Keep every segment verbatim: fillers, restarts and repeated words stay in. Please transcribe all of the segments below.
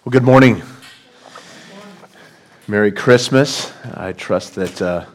Well, good morning. Merry Christmas. I trust that uh,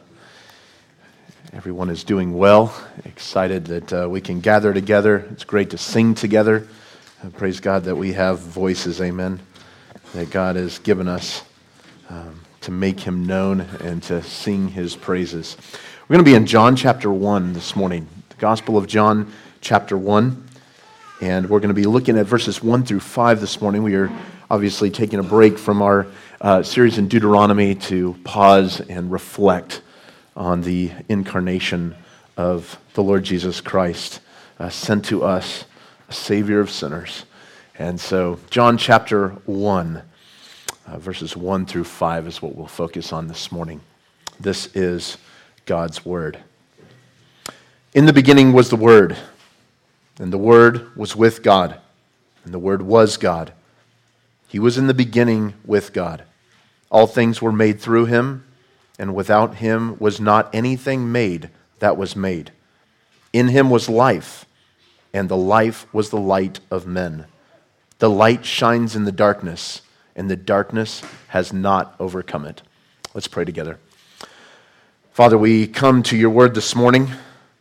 everyone is doing well. Excited that uh, we can gather together. It's great to sing together. Uh, praise God that we have voices, amen, that God has given us um, to make Him known and to sing His praises. We're going to be in John chapter one this morning, the Gospel of John chapter one, and we're going to be looking at verses one through five this morning. We are obviously taking a break from our uh, series in Deuteronomy to pause and reflect on the incarnation of the Lord Jesus Christ, uh, sent to us, a Savior of sinners. And so John chapter one, uh, verses one through five is what we'll focus on this morning. This is God's Word. In the beginning was the Word, and the Word was with God, and the Word was God. He was in the beginning with God. All things were made through Him, and without Him was not anything made that was made. In Him was life, and the life was the light of men. The light shines in the darkness, and the darkness has not overcome it. Let's pray together. Father, we come to your word this morning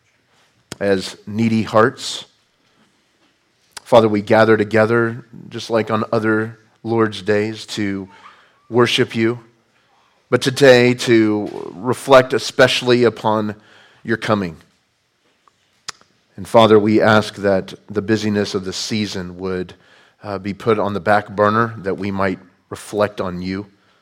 as needy hearts. Father, we gather together just like on other Lord's days to worship you, but today to reflect especially upon your coming. And Father, we ask that the busyness of the season would uh, be put on the back burner, that we might reflect on you,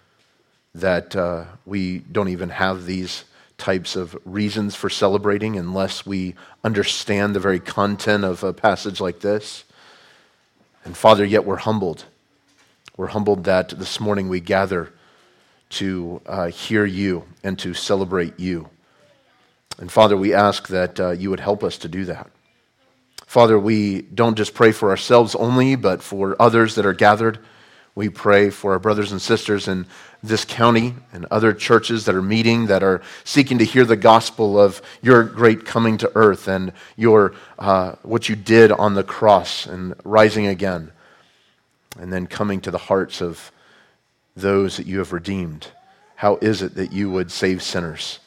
that uh, we don't even have these types of reasons for celebrating unless we understand the very content of a passage like this. And Father, yet we're humbled. We're humbled that this morning we gather to uh, hear you and to celebrate you. And Father, we ask that uh, you would help us to do that. Father, we don't just pray for ourselves only, but for others that are gathered. We pray for our brothers and sisters in this county and other churches that are meeting, that are seeking to hear the gospel of your great coming to earth and your uh, what you did on the cross and rising again, and then coming to the hearts of those that you have redeemed. How is it that you would save sinners?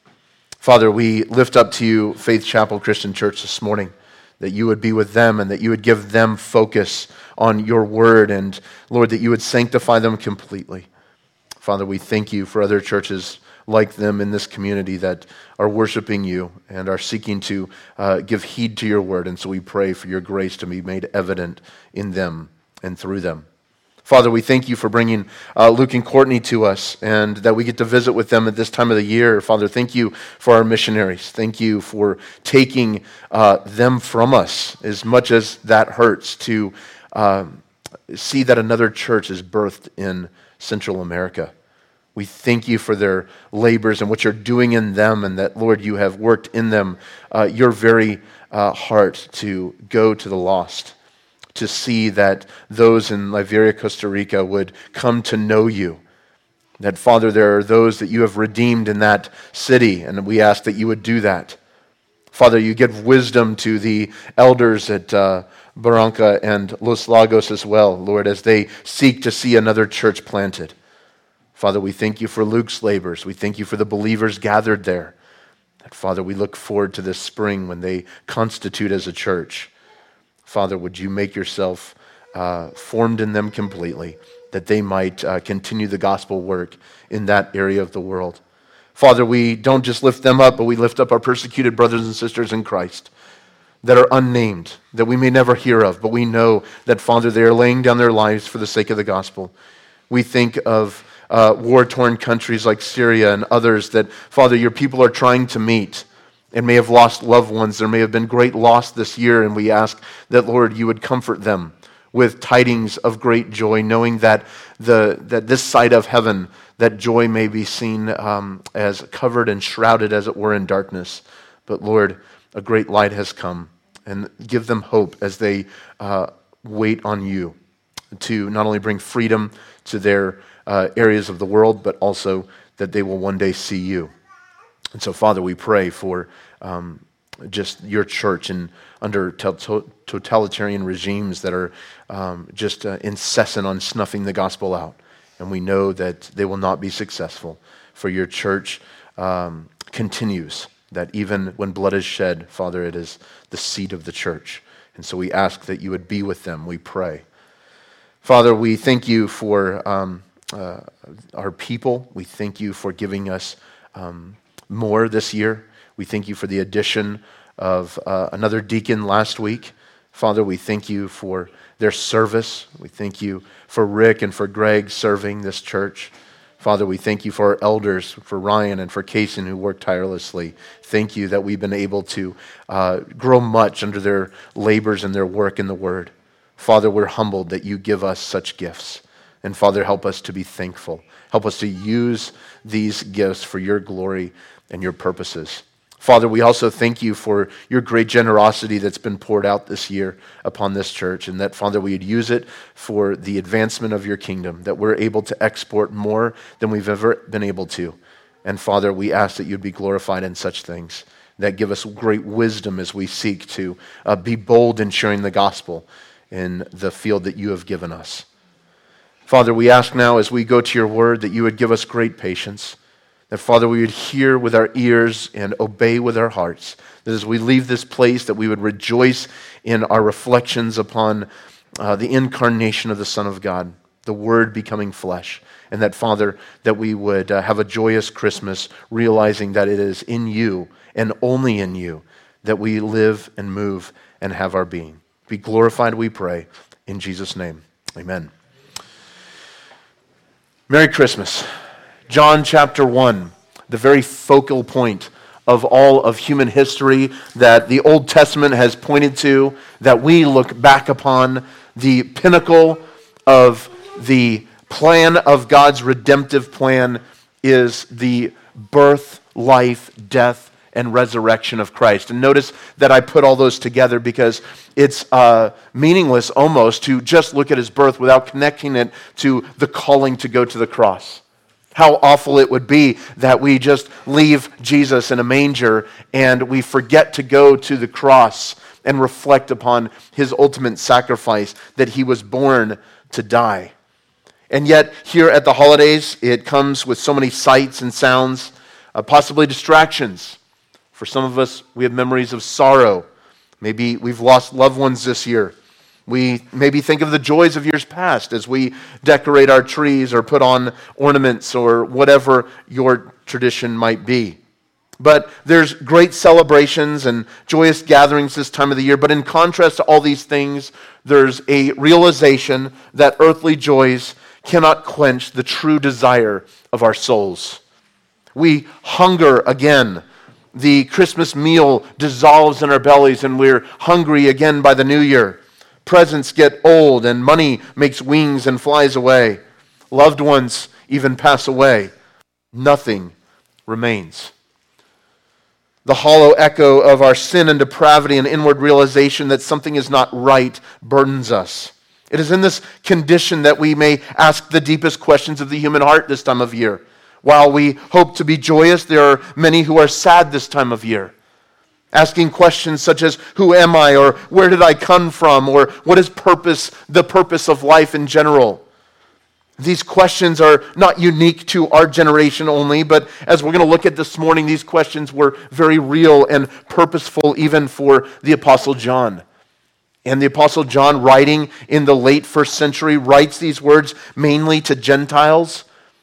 Father, we lift up to you Faith Chapel Christian Church this morning, that you would be with them and that you would give them focus on your word, and Lord, that you would sanctify them completely. Father, we thank you for other churches like them in this community that are worshiping you and are seeking to uh, give heed to your word, and so we pray for your grace to be made evident in them and through them. Father, we thank you for bringing uh, Luke and Courtney to us and that we get to visit with them at this time of the year. Father, thank you for our missionaries. Thank you for taking uh, them from us, as much as that hurts, to uh, see that another church is birthed in Central America. We thank you for their labors and what you're doing in them, and that, Lord, you have worked in them uh, your very uh, heart to go to the lost, to see that those in Liberia, Costa Rica would come to know you. That, Father, there are those that you have redeemed in that city, and we ask that you would do that. Father, you give wisdom to the elders at uh, Barranca and Los Lagos as well, Lord, as they seek to see another church planted. Father, we thank you for Luke's labors. We thank you for the believers gathered there. That, Father, we look forward to this spring when they constitute as a church. Father, would you make yourself uh, formed in them completely, that they might uh, continue the gospel work in that area of the world. Father, we don't just lift them up, but we lift up our persecuted brothers and sisters in Christ that are unnamed, that we may never hear of, but we know that, Father, they are laying down their lives for the sake of the gospel. We think of uh, war-torn countries like Syria and others that, Father, your people are trying to meet and may have lost loved ones. There may have been great loss this year, and we ask that, Lord, you would comfort them with tidings of great joy, knowing that the that this side of heaven, that joy may be seen um, as covered and shrouded, as it were, in darkness. But, Lord, a great light has come, and give them hope as they uh, wait on you to not only bring freedom to their uh, areas of the world, but also that they will one day see you. And so, Father, we pray for um, just your church and under to- totalitarian regimes that are um, just uh, incessant on snuffing the gospel out. And we know that they will not be successful. For your church um, continues, that even when blood is shed, Father, it is the seed of the church. And so we ask that you would be with them, we pray. Father, we thank you for um, uh, our people. We thank you for giving us um, more this year. We thank you for the addition of uh, another deacon last week. Father, we thank you for their service. We thank you for Rick and for Greg serving this church. Father, we thank you for our elders, for Ryan and for Kaysen who work tirelessly. Thank you that we've been able to uh, grow much under their labors and their work in the Word. Father, we're humbled that you give us such gifts. And Father, help us to be thankful. Help us to use these gifts for your glory and your purposes. Father, we also thank you for your great generosity that's been poured out this year upon this church, and that, Father, we would use it for the advancement of your kingdom, that we're able to export more than we've ever been able to. And Father, we ask that you'd be glorified in such things, that give us great wisdom as we seek to uh, be bold in sharing the gospel in the field that you have given us. Father, we ask now as we go to your word that you would give us great patience, that, Father, we would hear with our ears and obey with our hearts. That as we leave this place, that we would rejoice in our reflections upon uh, the incarnation of the Son of God, the Word becoming flesh. And that, Father, that we would uh, have a joyous Christmas, realizing that it is in you and only in you that we live and move and have our being. Be glorified, we pray. In Jesus' name, amen. Merry Christmas. John chapter one, the very focal point of all of human history that the Old Testament has pointed to, that we look back upon, the pinnacle of the plan of God's redemptive plan is the birth, life, death, and resurrection of Christ. And notice that I put all those together because it's uh, meaningless almost to just look at his birth without connecting it to the calling to go to the cross. How awful it would be that we just leave Jesus in a manger and we forget to go to the cross and reflect upon his ultimate sacrifice, that he was born to die. And yet, here at the holidays, it comes with so many sights and sounds, uh, possibly distractions. For some of us, we have memories of sorrow. Maybe we've lost loved ones this year. We maybe think of the joys of years past as we decorate our trees or put on ornaments or whatever your tradition might be. But there's great celebrations and joyous gatherings this time of the year. But in contrast to all these things, there's a realization that earthly joys cannot quench the true desire of our souls. We hunger again. The Christmas meal dissolves in our bellies and we're hungry again by the new year. Presents get old and money makes wings and flies away. Loved ones even pass away. Nothing remains. The hollow echo of our sin and depravity and inward realization that something is not right burdens us. It is in this condition that we may ask the deepest questions of the human heart this time of year. While we hope to be joyous, there are many who are sad this time of year. Asking questions such as, who am I? Or where did I come from? Or what is purpose, the purpose of life in general? These questions are not unique to our generation only, but as we're going to look at this morning, these questions were very real and purposeful even for the Apostle John. And the Apostle John, writing in the late first century, writes these words mainly to Gentiles.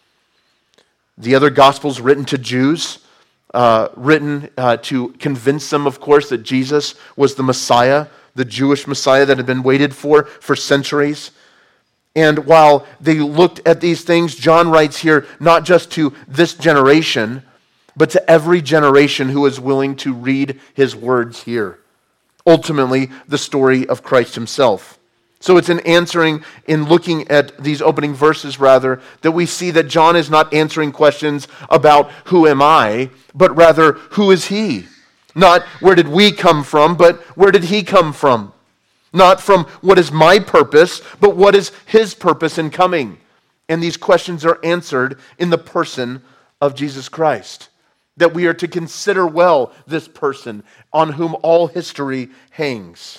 The other Gospels written to Jews. Uh, written uh, to convince them, of course, that Jesus was the Messiah, the Jewish Messiah that had been waited for for centuries. And while they looked at these things, John writes here not just to this generation, but to every generation who is willing to read his words here. Ultimately, the story of Christ himself. So it's in answering, in looking at these opening verses rather, that we see that John is not answering questions about who am I, but rather who is he? Not where did we come from, but where did he come from? Not from what is my purpose, but what is his purpose in coming? And these questions are answered in the person of Jesus Christ. that we are to consider well this person on whom all history hangs.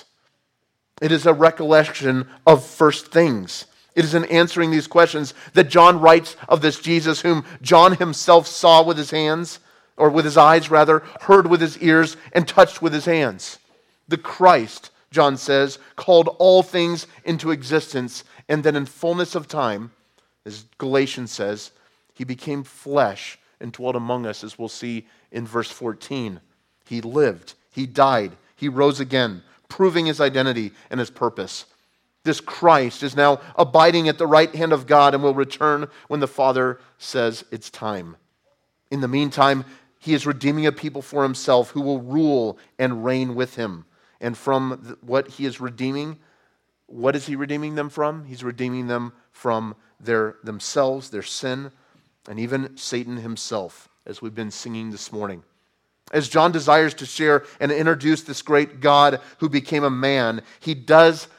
It is a recollection of first things. It is in answering these questions that John writes of this Jesus whom John himself saw with his hands, or with his eyes rather, heard with his ears, and touched with his hands. The Christ, John says, called all things into existence, and then in fullness of time, as Galatians says, he became flesh and dwelt among us, as we'll see in verse fourteen. He lived, he died, he rose again, proving his identity and his purpose. This Christ is now abiding at the right hand of God and will return when the Father says it's time. In the meantime, he is redeeming a people for himself who will rule and reign with him. And from what he is redeeming, what is he redeeming them from? He's redeeming them from their themselves, their sin, and even Satan himself, as we've been singing this morning. As John desires to share and introduce this great God who became a man, he does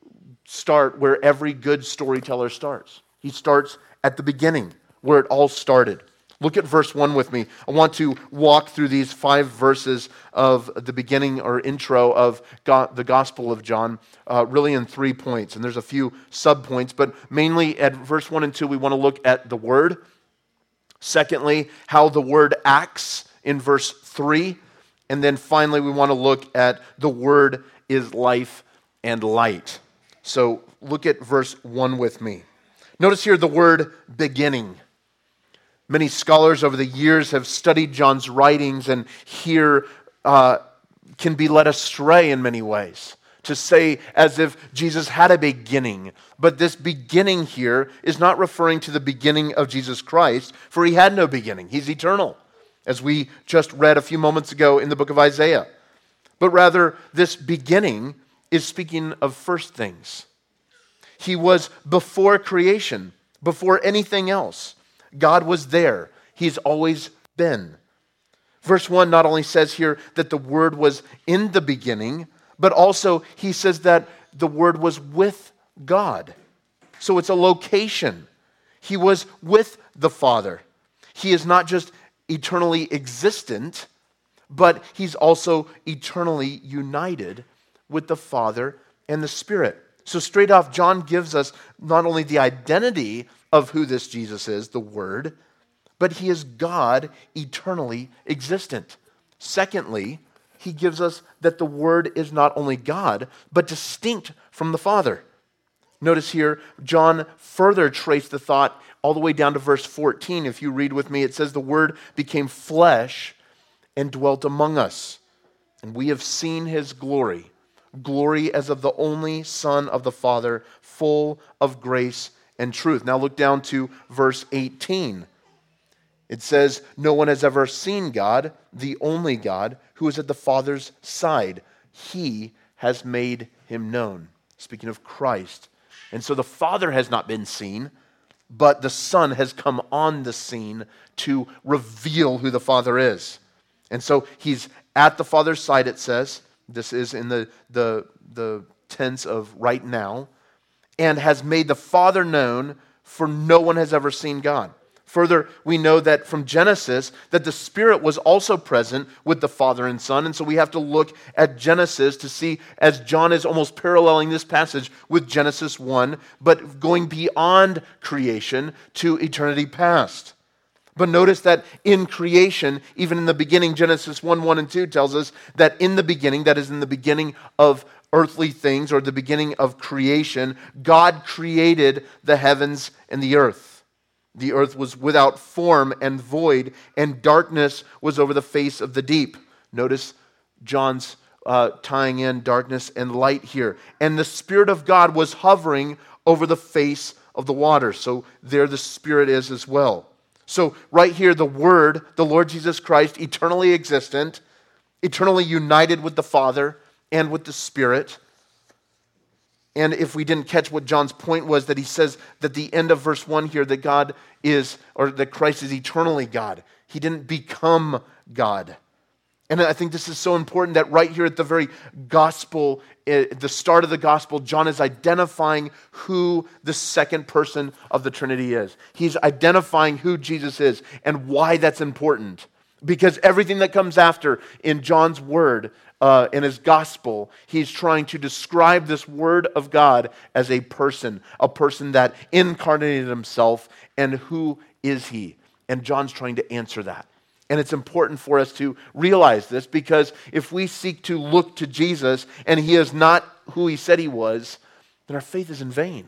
start where every good storyteller starts. He starts at the beginning, where it all started. Look at verse one with me. I want to walk through these five verses of the beginning or intro of God, the Gospel of John, uh, really in three points. And there's a few sub-points, but mainly at verse one and two, we want to look at the Word. Secondly, how the Word acts in verse three. And then finally, we want to look at the Word is life and light. So look at verse one with me. Notice here the word beginning. Many scholars over the years have studied John's writings, and here uh, can be led astray in many ways to say as if Jesus had a beginning. But this beginning here is not referring to the beginning of Jesus Christ, for he had no beginning. He's eternal, as we just read a few moments ago in the book of Isaiah. But rather, this beginning is speaking of first things. He was before creation, before anything else. God was there. He's always been. Verse one not only says here that the Word was in the beginning, but also he says that the Word was with God. So it's a location. He was with the Father. He is not just eternally existent, but he's also eternally united with the Father and the Spirit. So straight off, John gives us not only the identity of who this Jesus is, the Word, but he is God eternally existent. Secondly, he gives us that the Word is not only God, but distinct from the Father. Notice here, John further traced the thought all the way down to verse fourteen. If you read with me, it says, the Word became flesh and dwelt among us, and we have seen his glory, glory as of the only Son of the Father, full of grace and truth. Now look down to verse eighteen. It says, no one has ever seen God, the only God, who is at the Father's side. He has made him known. Speaking of Christ. And so the Father has not been seen, but the Son has come on the scene to reveal who the Father is. And so he's at the Father's side, it says. This is in the, the, the tense of right now. And has made the Father known, for no one has ever seen God. Further, we know that from Genesis, that the Spirit was also present with the Father and Son. And so we have to look at Genesis to see, as John is almost paralleling this passage with Genesis one, but going beyond creation to eternity past. But notice that in creation, even in the beginning, Genesis one, one and two tells us that in the beginning, that is in the beginning of earthly things, or the beginning of creation, God created the heavens and the earth. The earth was without form and void, and darkness was over the face of the deep. Notice John's uh, tying in darkness and light here. And the Spirit of God was hovering over the face of the waters. So there the Spirit is as well. So right here, the Word, the Lord Jesus Christ, eternally existent, eternally united with the Father and with the Spirit. And if we didn't catch what John's point was, that he says that the end of verse one here, that God is, or that Christ is eternally God. He didn't become God. And I think this is so important that right here at the very gospel, at the start of the gospel, John is identifying who the second person of the Trinity is. He's identifying who Jesus is and why that's important. Because everything that comes after in John's word, uh, in his gospel, he's trying to describe this word of God as a person, a person that incarnated himself, and who is he? And John's trying to answer that. And it's important for us to realize this, because if we seek to look to Jesus and he is not who he said he was, then our faith is in vain.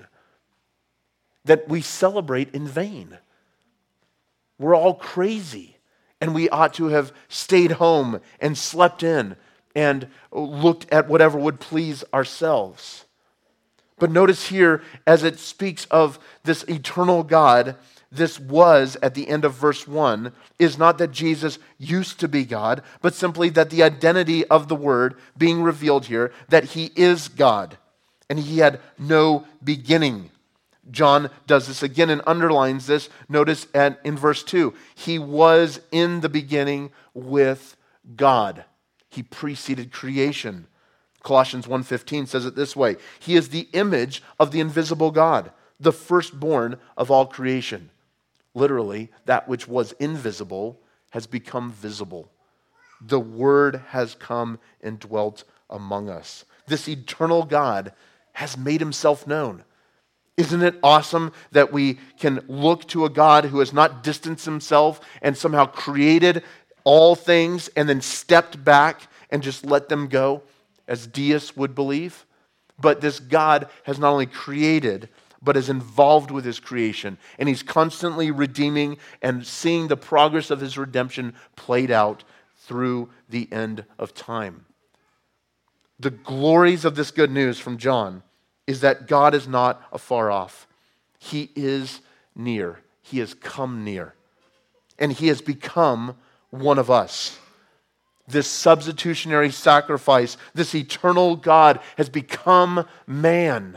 That we celebrate in vain. We're all crazy. And we ought to have stayed home and slept in and looked at whatever would please ourselves. But notice here, as it speaks of this eternal God, this was, at the end of verse one, is not that Jesus used to be God, but simply that the identity of the Word being revealed here, that he is God, and he had no beginning. John does this again and underlines this. Notice at, in verse two, he was in the beginning with God. He preceded creation. Colossians one fifteen says it this way: he is the image of the invisible God, the firstborn of all creation. Literally, that which was invisible has become visible. The Word has come and dwelt among us. This eternal God has made himself known. Isn't it awesome that we can look to a God who has not distanced himself and somehow created all things and then stepped back and just let them go, as deists would believe? But this God has not only created, but is involved with his creation. And he's constantly redeeming and seeing the progress of his redemption played out through the end of time. The glories of this good news from John is that God is not afar off. He is near. He has come near. And he has become one of us. This substitutionary sacrifice, this eternal God has become man.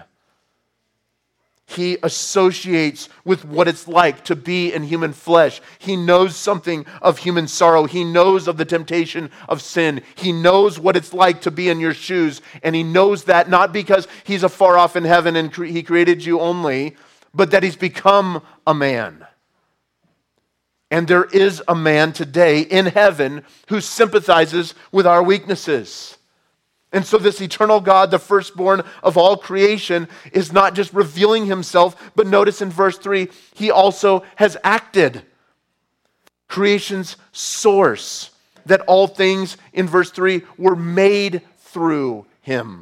He associates with what it's like to be in human flesh. He knows something of human sorrow. He knows of the temptation of sin. He knows what it's like to be in your shoes. And he knows that not because he's afar off in heaven and cre- he created you only, but that he's become a man. And there is a man today in heaven who sympathizes with our weaknesses. And so this eternal God, the firstborn of all creation, is not just revealing himself, but notice in verse three, he also has acted. Creation's source, that all things, in verse three, were made through him.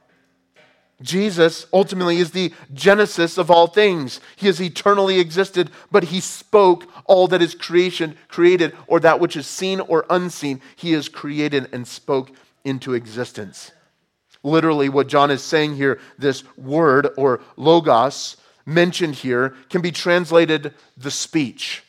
Jesus ultimately is the genesis of all things. He has eternally existed, but he spoke all that is creation created, or that which is seen or unseen. He has created and spoke into existence. Literally, what John is saying here, this word or logos mentioned here, can be translated the speech.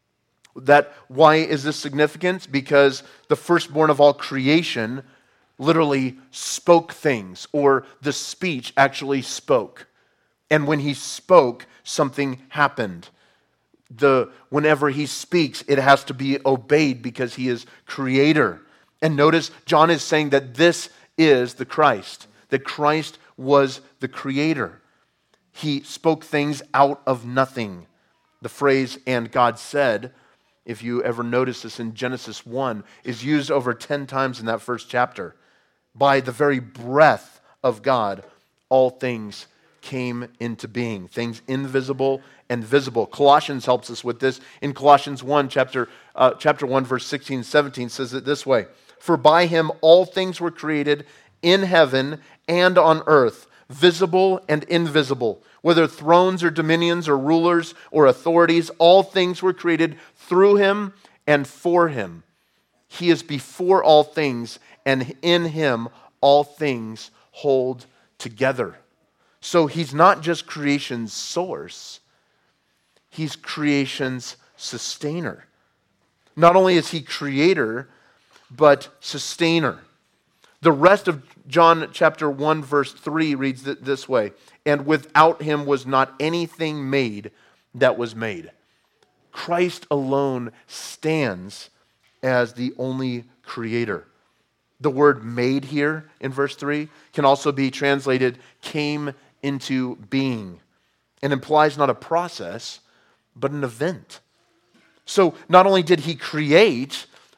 That why is this significant? Because the firstborn of all creation literally spoke things, or the speech actually spoke. And when he spoke, something happened. The whenever he speaks, it has to be obeyed because he is creator. And notice, John is saying that this is the Christ, that Christ was the creator. He spoke things out of nothing. The phrase, "and God said," if you ever notice this in Genesis one, is used over ten times in that first chapter. By the very breath of God, all things came into being. Things invisible and visible. Colossians helps us with this. In Colossians one, chapter, uh, chapter one, verse sixteen and seventeen says it this way: "For by him all things were created in heaven and on earth, visible and invisible, whether thrones or dominions or rulers or authorities, all things were created through him and for him. He is before all things, and in him all things hold together." So he's not just creation's source, he's creation's sustainer. Not only is he creator, but sustainer. The rest of John chapter one verse three reads it this way: "And without him was not anything made that was made." Christ alone stands as the only creator. The word "made" here in verse three can also be translated "came into being," and implies not a process, but an event. So not only did he create,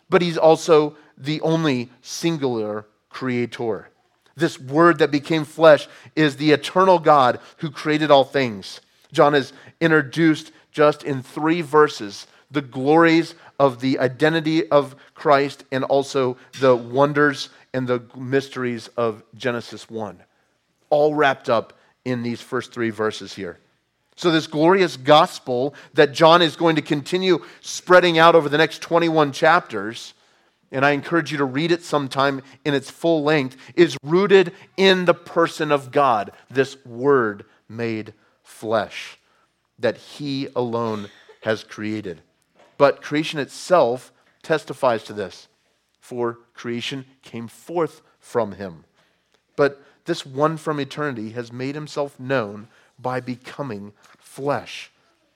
but he's also the only singular creator. This Word that became flesh is the eternal God who created all things. John has introduced just in three verses the glories of the identity of Christ and also the wonders and the mysteries of Genesis one. All wrapped up in these first three verses here. So this glorious gospel that John is going to continue spreading out over the next twenty-one chapters, and I encourage you to read it sometime in its full length, is rooted in the person of God, this Word made flesh that He alone has created. But creation itself testifies to this, for creation came forth from Him. But this one from eternity has made Himself known by becoming flesh.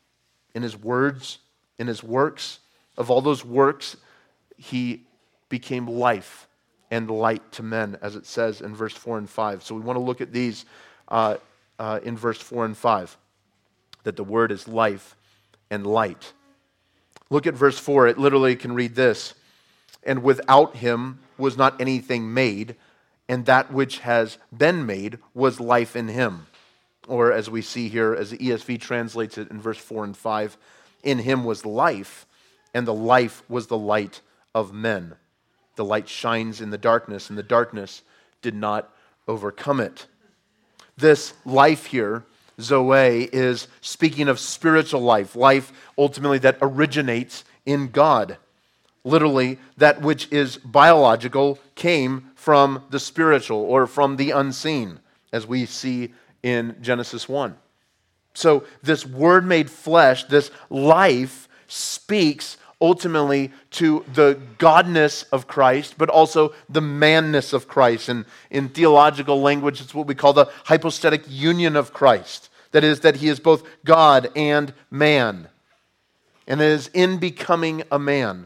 In His words, in His works, of all those works, He became life and light to men, as it says in verse four and five. So we want to look at these uh, uh, in verse four and five, that the Word is life and light. Look at verse four. It literally can read this: and without Him was not anything made, and that which has been made was life in Him. Or as we see here, as the E S V translates it in verse four and five, in Him was life, and the life was the light of men. The light shines in the darkness, and the darkness did not overcome it. This life here, Zoe, is speaking of spiritual life, life ultimately that originates in God. Literally, that which is biological came from the spiritual or from the unseen, as we see in Genesis one. So this Word made flesh, this life, speaks ultimately to the godness of Christ, but also the manness of Christ. And in theological language, it's what we call the hypostatic union of Christ. That is, that He is both God and man. And it is in becoming a man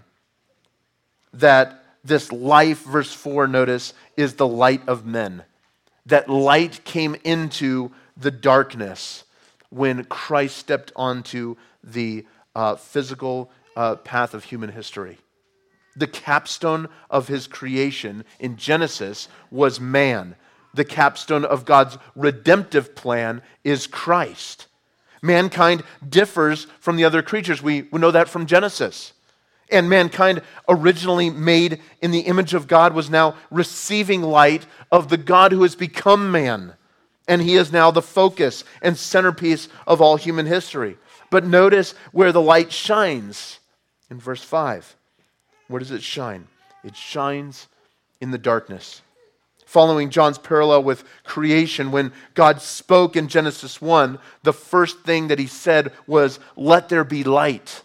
that this life, verse four, notice, is the light of men. That light came into the darkness when Christ stepped onto the uh, physical uh, path of human history. The capstone of His creation in Genesis was man. The capstone of God's redemptive plan is Christ. Mankind differs from the other creatures. We, we know that from Genesis. And mankind, originally made in the image of God, was now receiving light of the God who has become man. And He is now the focus and centerpiece of all human history. But notice where the light shines in verse five. Where does it shine? It shines in the darkness. Following John's parallel with creation, when God spoke in Genesis one, the first thing that He said was, "Let there be light."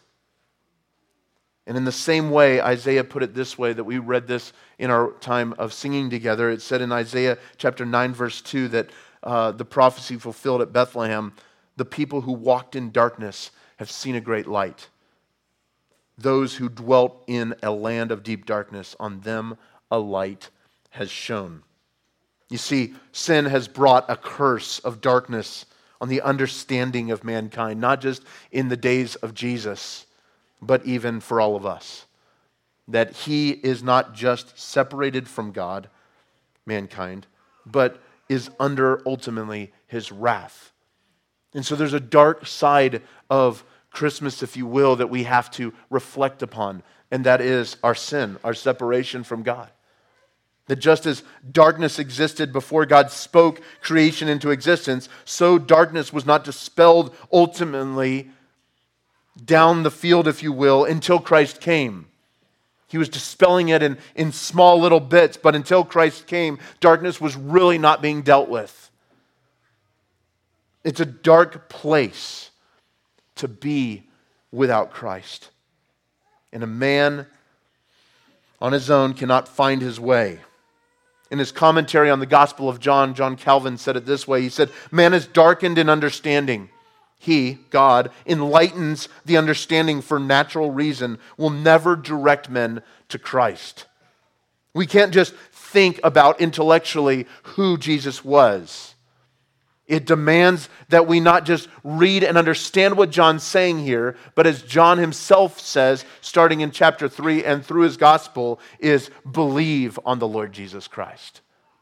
And in the same way, Isaiah put it this way, that we read this in our time of singing together. It said in Isaiah chapter nine, verse two, that uh, the prophecy fulfilled at Bethlehem, the people who walked in darkness have seen a great light. Those who dwelt in a land of deep darkness, on them a light has shone. You see, sin has brought a curse of darkness on the understanding of mankind, not just in the days of Jesus, but even for all of us. That He is not just separated from God, mankind, but is under ultimately His wrath. And so there's a dark side of Christmas, if you will, that we have to reflect upon, and that is our sin, our separation from God. That just as darkness existed before God spoke creation into existence, so darkness was not dispelled ultimately down the field, if you will, until Christ came. He was dispelling it in, in small little bits, but until Christ came, darkness was really not being dealt with. It's a dark place to be without Christ. And a man on his own cannot find his way. In his commentary on the Gospel of John, John Calvin said it this way. He said, "Man is darkened in understanding. He, God, enlightens the understanding for natural reason, will never direct men to Christ." We can't just think about intellectually who Jesus was. It demands that we not just read and understand what John's saying here, but as John himself says, starting in chapter three and through his gospel, is believe on the Lord Jesus Christ.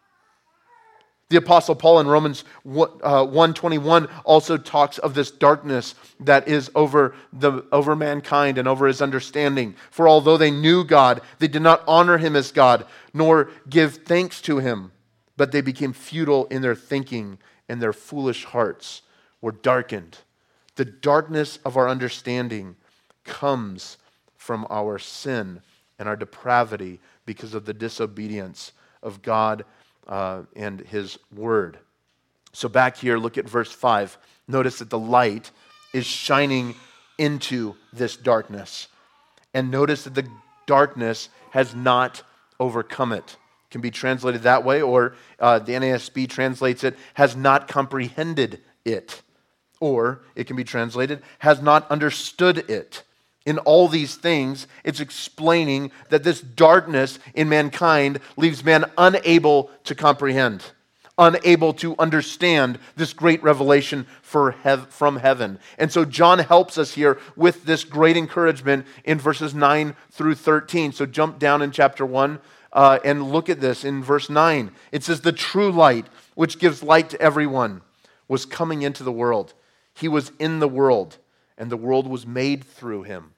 The Apostle Paul in Romans one twenty-one also talks of this darkness that is over, the, over mankind and over his understanding. For although they knew God, they did not honor him as God, nor give thanks to him, but they became futile in their thinking, and their foolish hearts were darkened. The darkness of our understanding comes from our sin and our depravity because of the disobedience of God uh, and His Word. So back here, look at verse five. Notice that the light is shining into this darkness. And notice that the darkness has not overcome it. Can be translated that way, or uh, the N A S B translates it, has not comprehended it. Or it can be translated, has not understood it. In all these things, it's explaining that this darkness in mankind leaves man unable to comprehend, unable to understand this great revelation for hev- from heaven. And so John helps us here with this great encouragement in verses nine through thirteen. So jump down in chapter one. Uh, and look at this in verse nine. It says, the true light, which gives light to everyone, was coming into the world. He was in the world, and the world was made through him.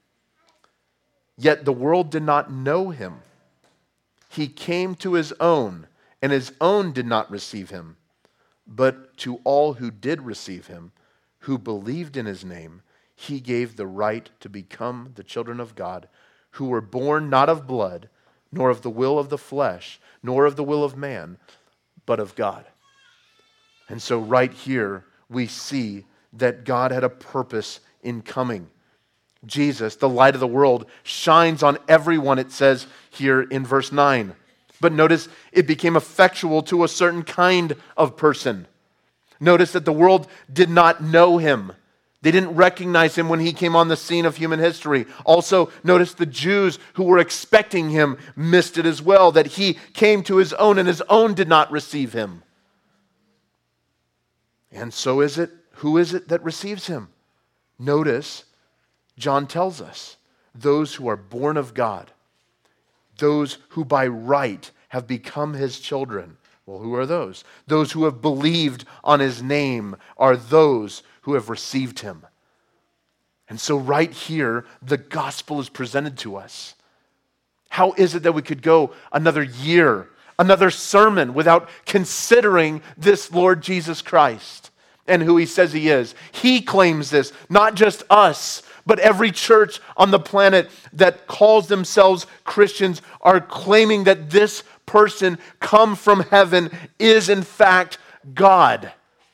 Yet the world did not know him. He came to his own, and his own did not receive him. But to all who did receive him, who believed in his name, he gave the right to become the children of God, who were born not of blood, nor of the will of the flesh, nor of the will of man, but of God. And so right here, we see that God had a purpose in coming. Jesus, the light of the world, shines on everyone, it says here in verse nine. But notice, it became effectual to a certain kind of person. Notice that the world did not know him. They didn't recognize him when he came on the scene of human history. Also, notice the Jews who were expecting him missed it as well, that he came to his own and his own did not receive him. And so is it, who is it that receives him? Notice, John tells us, those who are born of God, those who by right have become his children. Well, who are those? Those who have believed on his name are those who have received him. And so right here, the gospel is presented to us. How is it that we could go another year, another sermon without considering this Lord Jesus Christ and who he says he is? He claims this, not just us, but every church on the planet that calls themselves Christians are claiming that this person come from heaven is in fact God.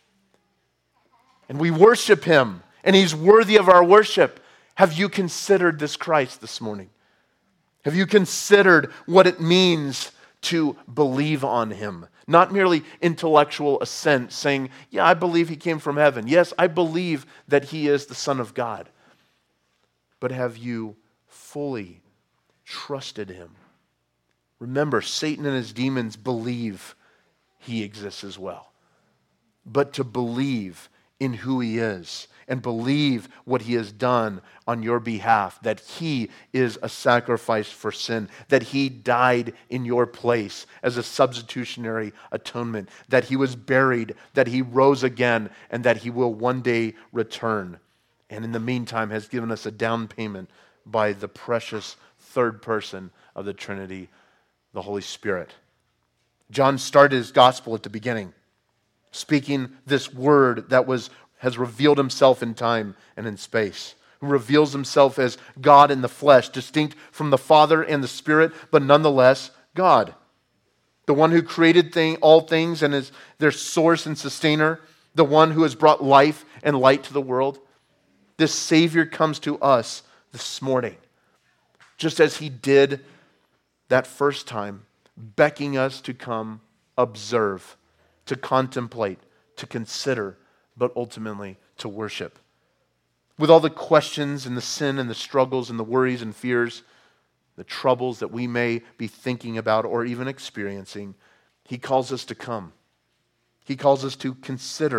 And we worship him, and he's worthy of our worship. Have you considered this Christ this morning? Have you considered what it means to believe on him? Not merely intellectual assent, saying, yeah, I believe he came from heaven. Yes, I believe that he is the Son of God. But have you fully trusted him? Remember, Satan and his demons believe he exists as well. But to believe in who he is and believe what he has done on your behalf, that he is a sacrifice for sin, that he died in your place as a substitutionary atonement, that he was buried, that he rose again, and that he will one day return. And in the meantime has given us a down payment by the precious third person of the Trinity, the Holy Spirit. John started his gospel at the beginning, speaking this word that was has revealed himself in time and in space, who reveals himself as God in the flesh, distinct from the Father and the Spirit, but nonetheless God. The one who created thing, all things and is their source and sustainer, the one who has brought life and light to the world. This Savior comes to us this morning, just as he did that first time, beckoning us to come observe, to contemplate, to consider, but ultimately to worship. With all the questions and the sin and the struggles and the worries and fears, the troubles that we may be thinking about or even experiencing, he calls us to come. He calls us to consider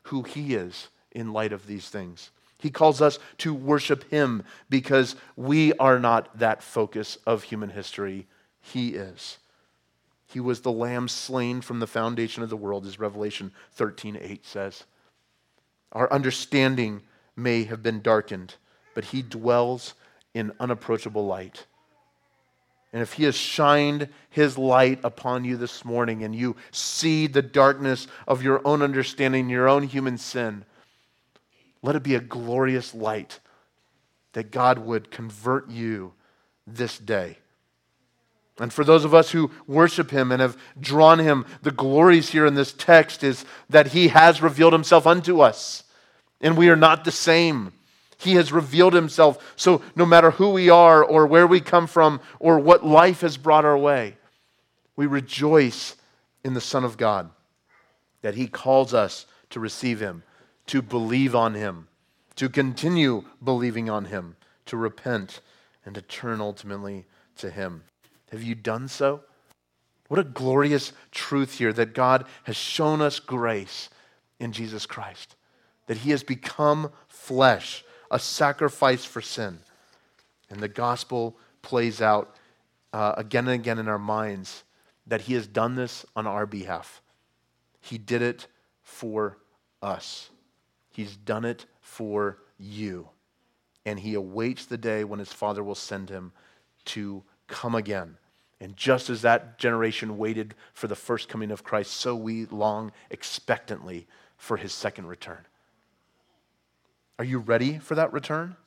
who he is in light of these things. He calls us to worship him because we are not that focus of human history. He is. He was the lamb slain from the foundation of the world, as Revelation thirteen eight says. Our understanding may have been darkened, but he dwells in unapproachable light. And if he has shined his light upon you this morning and you see the darkness of your own understanding, your own human sin, let it be a glorious light that God would convert you this day. And for those of us who worship him and have drawn him, the glories here in this text is that he has revealed himself unto us. And we are not the same. He has revealed himself. So no matter who we are or where we come from or what life has brought our way, we rejoice in the Son of God, that he calls us to receive him, to believe on him, to continue believing on him, to repent, and to turn ultimately to him. Have you done so? What a glorious truth here that God has shown us grace in Jesus Christ, that he has become flesh, a sacrifice for sin. And the gospel plays out uh, again and again in our minds that he has done this on our behalf. He did it for us. He's done it for you. And he awaits the day when his Father will send him to come again. And just as that generation waited for the first coming of Christ, so we long expectantly for his second return. Are you ready for that return?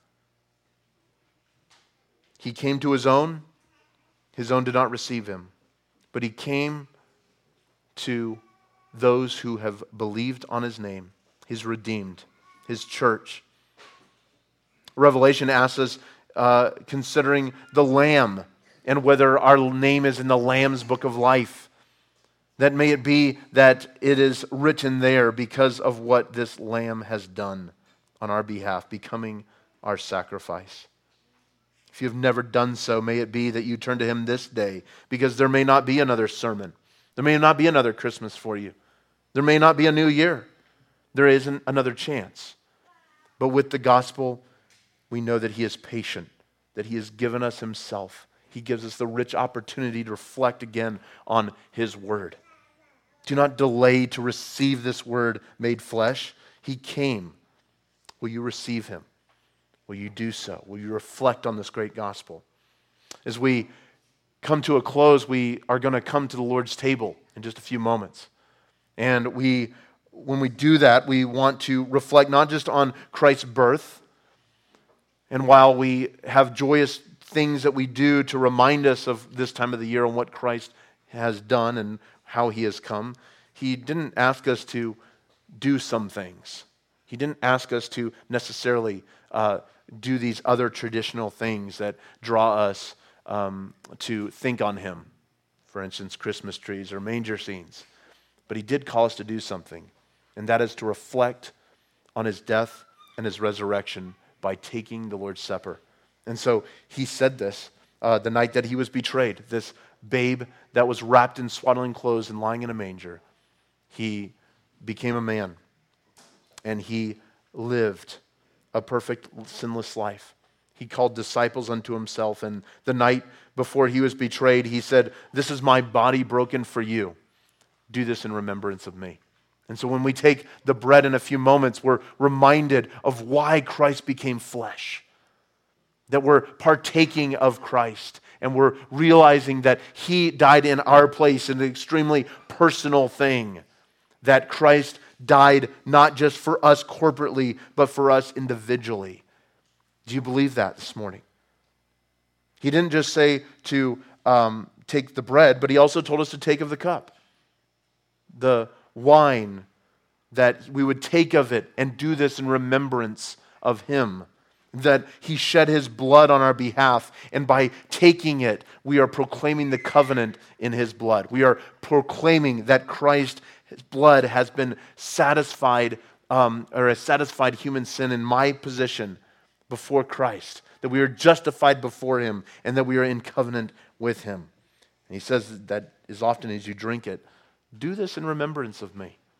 He came to his own. His own did not receive him. But he came to those who have believed on his name, his redeemed, his church. Revelation asks us, uh, considering the Lamb and whether our name is in the Lamb's book of life, that may it be that it is written there because of what this Lamb has done on our behalf, becoming our sacrifice. If you've never done so, may it be that you turn to him this day, because there may not be another sermon. There may not be another Christmas for you. There may not be a new year. There isn't another chance. But with the gospel, we know that he is patient, that he has given us himself. He gives us the rich opportunity to reflect again on his word. Do not delay to receive this word made flesh. He came. Will you receive him? Will you do so? Will you reflect on this great gospel? As we come to a close, we are going to come to the Lord's table in just a few moments. And we, when we do that, we want to reflect not just on Christ's birth, and while we have joyous things that we do to remind us of this time of the year and what Christ has done and how he has come, he didn't ask us to do some things. He didn't ask us to necessarily uh, do these other traditional things that draw us um, to think on him. For instance, Christmas trees or manger scenes. But he did call us to do something, and that is to reflect on his death and his resurrection by taking the Lord's Supper. And so he said this uh, the night that he was betrayed, this babe that was wrapped in swaddling clothes and lying in a manger. He became a man, and he lived a perfect, sinless life. He called disciples unto himself, and the night before he was betrayed, he said, "This is my body broken for you. Do this in remembrance of me." And so when we take the bread in a few moments, we're reminded of why Christ became flesh. That we're partaking of Christ, and we're realizing that he died in our place, an extremely personal thing. That Christ died not just for us corporately, but for us individually. Do you believe that this morning? He didn't just say to um, take the bread, but he also told us to take of the cup. The wine, that we would take of it and do this in remembrance of him. That he shed his blood on our behalf, and by taking it, we are proclaiming the covenant in his blood. We are proclaiming that Christ's blood has been satisfied, um, or has satisfied human sin in my position before Christ. That we are justified before him, and that we are in covenant with him. And he says that as often as you drink it, do this in remembrance of me.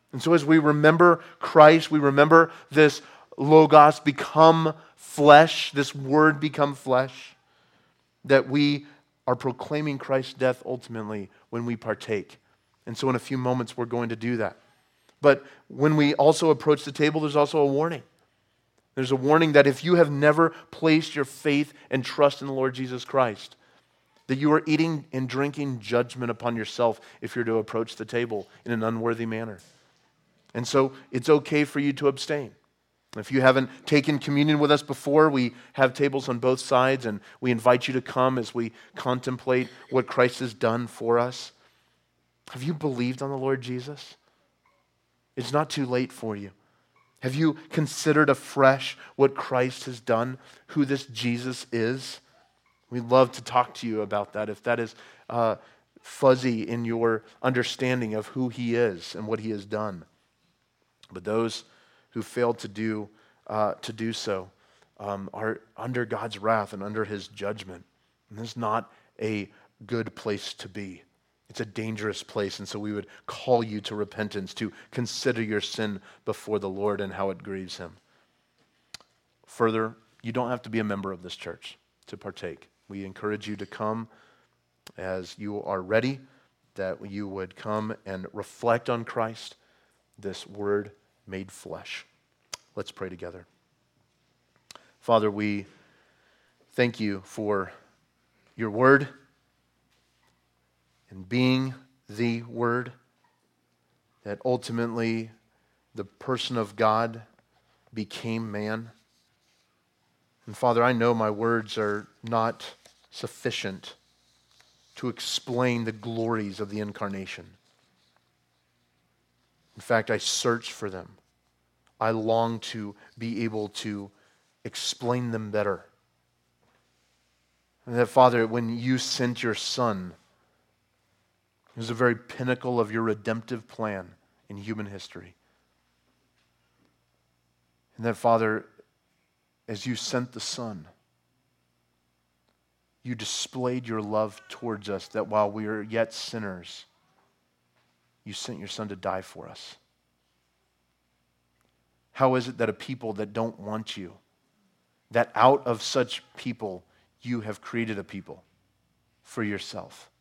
And so as we remember Christ, we remember this Logos become flesh, this word become flesh, that we are proclaiming Christ's death ultimately when we partake. And so in a few moments we're going to do that. But when we also approach the table, there's also a warning. There's a warning that if you have never placed your faith and trust in the Lord Jesus Christ, that you are eating and drinking judgment upon yourself if you're to approach the table in an unworthy manner. And so it's okay for you to abstain. If you haven't taken communion with us before, we have tables on both sides, and we invite you to come as we contemplate what Christ has done for us. Have you believed on the Lord Jesus? It's not too late for you. Have you considered afresh what Christ has done, who this Jesus is? We'd love to talk to you about that if that is uh, fuzzy in your understanding of who he is and what he has done. But those who failed to do uh, to do so um, are under God's wrath and under his judgment. And this is not a good place to be. It's a dangerous place, and so we would call you to repentance, to consider your sin before the Lord and how it grieves him. Further, you don't have to be a member of this church to partake. We encourage you to come as you are ready, that you would come and reflect on Christ, this word made flesh. Let's pray together. Father, we thank you for your word and being the word, that ultimately the person of God became man. And Father, I know my words are not sufficient to explain the glories of the incarnation. In fact, I search for them. I long to be able to explain them better. And that, Father, when you sent your Son, it was the very pinnacle of your redemptive plan in human history. And that, Father, as you sent the Son, you displayed your love towards us, that while we are yet sinners, you sent your Son to die for us. How is it that a people that don't want you, that out of such people you have created a people for yourself?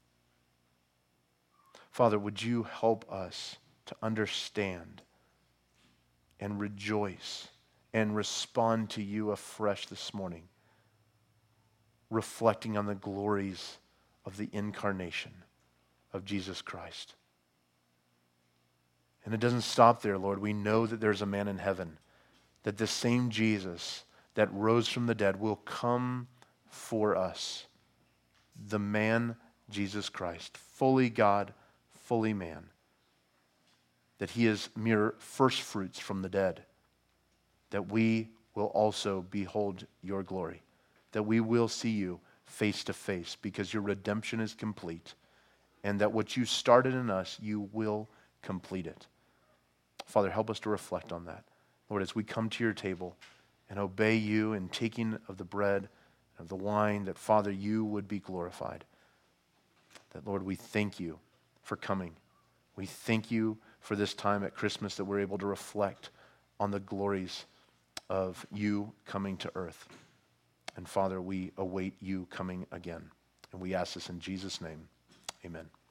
Father, would you help us to understand and rejoice and respond to you afresh this morning, reflecting on the glories of the incarnation of Jesus Christ. And it doesn't stop there, Lord. We know that there's a man in heaven, that the same Jesus that rose from the dead will come for us. The man, Jesus Christ, fully God, fully man. That he is mere first fruits from the dead. That we will also behold your glory. That we will see you face to face because your redemption is complete. And that what you started in us, you will complete it. Father, help us to reflect on that. Lord, as we come to your table and obey you in taking of the bread, of the wine, that, Father, you would be glorified. That, Lord, we thank you for coming. We thank you for this time at Christmas that we're able to reflect on the glories of you coming to earth. And, Father, we await you coming again. And we ask this in Jesus' name. Amen.